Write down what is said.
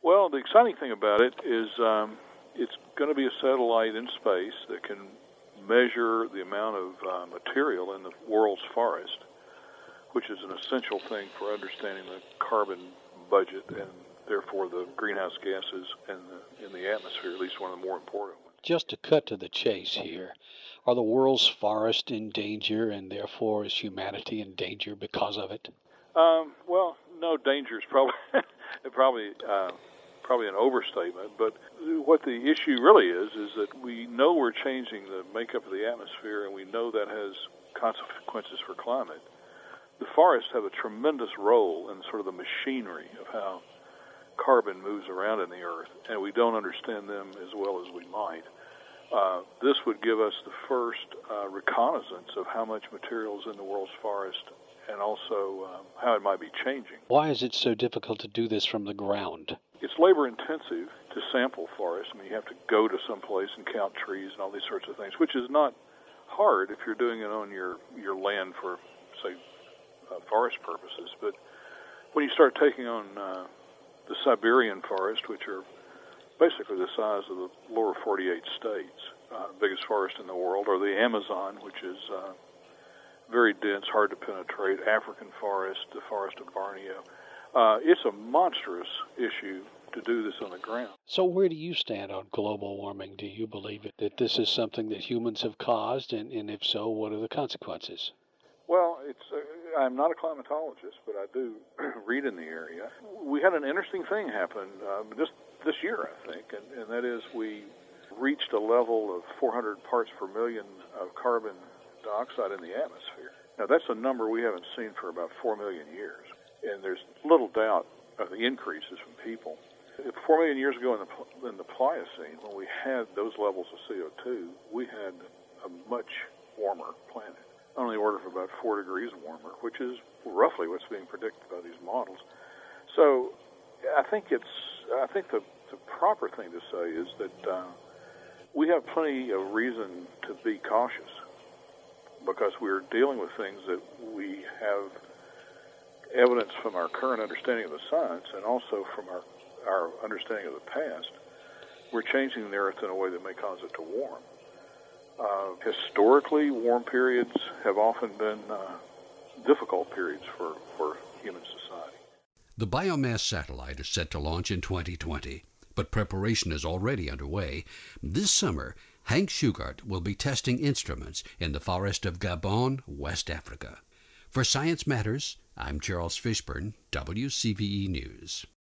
Well, the exciting thing about it is it's going to be a satellite in space that can measure the amount of material in the world's forest, which is an essential thing for understanding the carbon budget and therefore the greenhouse gases in the atmosphere, at least one of the more important ones. Just to cut to the chase here, are the world's forests in danger, and therefore is humanity in danger because of it? Well, no, danger is probably an overstatement. But what the issue really is that we know we're changing the makeup of the atmosphere, and we know that has consequences for climate. The forests have a tremendous role in sort of the machinery of how carbon moves around in the earth, and we don't understand them as well as we might. This would give us the first reconnaissance of how much material is in the world's forest and also how it might be changing. Why is it so difficult to do this from the ground? It's labor-intensive to sample forests. I mean, you have to go to some place and count trees and all these sorts of things, which is not hard if you're doing it on your land for, say, forest purposes. But when you start taking on the Siberian forest, which are basically the size of the lower 48 states, biggest forest in the world, or the Amazon, which is very dense, hard to penetrate, African forest, the forest of Borneo. It's a monstrous issue to do this on the ground. So where do you stand on global warming? Do you believe that this is something that humans have caused, and if so, what are the consequences? Well, I'm not a climatologist, but I do read in the area. We had an interesting thing happen just this year, I think, and that is we reached a level of 400 parts per million of carbon dioxide in the atmosphere. Now, that's a number we haven't seen for about 4 million years, and there's little doubt of the increases from people. 4 million years ago in the Pliocene, when we had those levels of CO2, we had a much warmer planet, on the order of about 4 degrees warmer, which is roughly what's being predicted by these models. So I think the proper thing to say is that we have plenty of reason to be cautious because we're dealing with things that we have evidence from our current understanding of the science and also from our understanding of the past. We're changing the Earth in a way that may cause it to warm. Historically, warm periods have often been difficult periods for human society. The biomass satellite is set to launch in 2020, but preparation is already underway. This summer, Hank Shugart will be testing instruments in the forest of Gabon, West Africa. For Science Matters, I'm Charles Fishburne, WCVE News.